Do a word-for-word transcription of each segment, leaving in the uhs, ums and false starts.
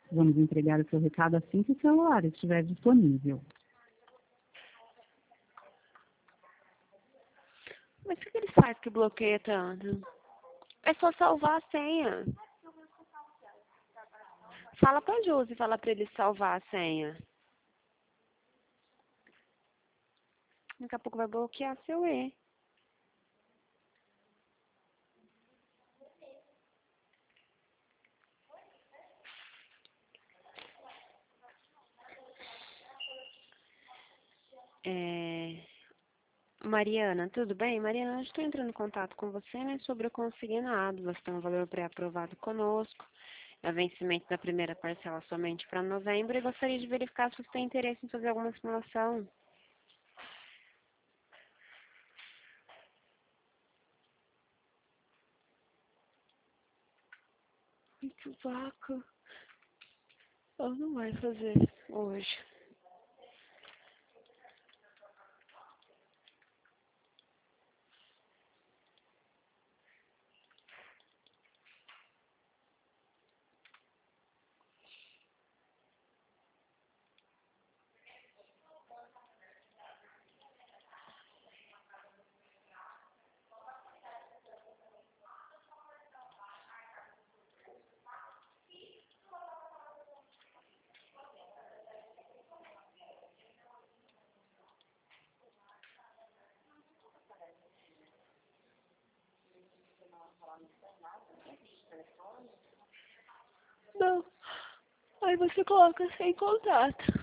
Vamos entregar o seu recado assim que o celular estiver disponível. Mas o que ele faz que bloqueia tanto? É só salvar a senha. Fala pra Josi, fala pra ele salvar a senha. Daqui a pouco vai bloquear seu E. É... Mariana, tudo bem? Mariana, eu estou entrando em contato com você, né, sobre o consignado. Você tem um valor pré-aprovado conosco. É o vencimento da primeira parcela somente para novembro e gostaria de verificar se você tem interesse em fazer alguma simulação. Ai, que vaca. Ela não vai fazer hoje. Não. Aí você coloca sem contato.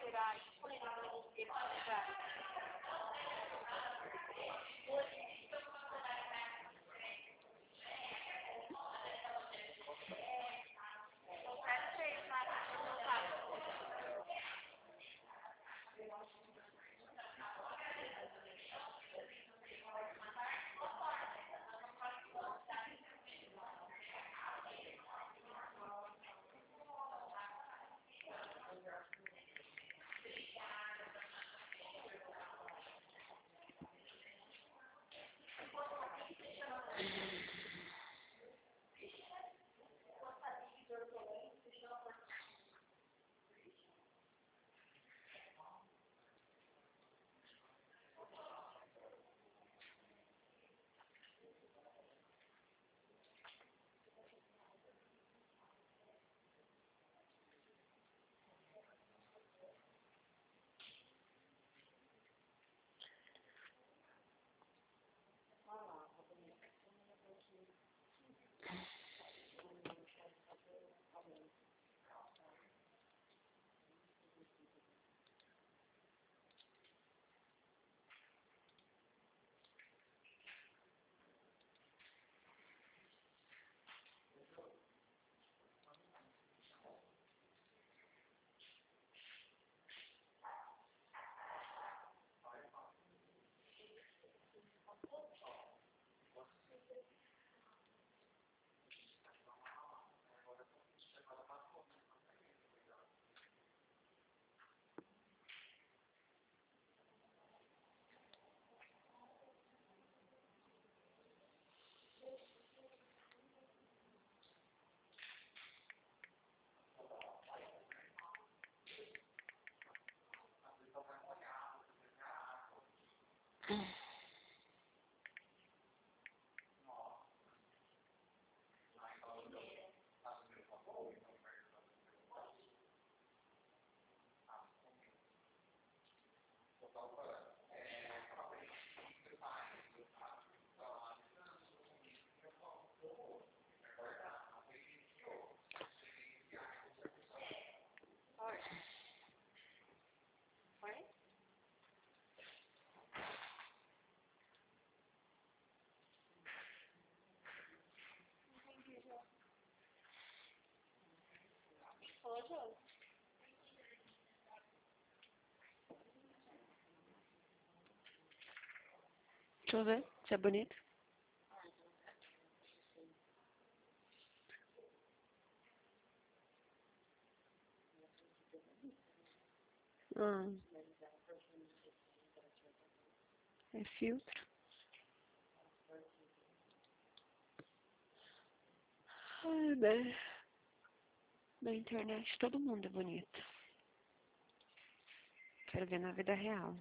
Deixa eu ver se é bonito. Ah, é filtro. Ai, bem. Na internet todo mundo é bonito. Quero ver na vida real.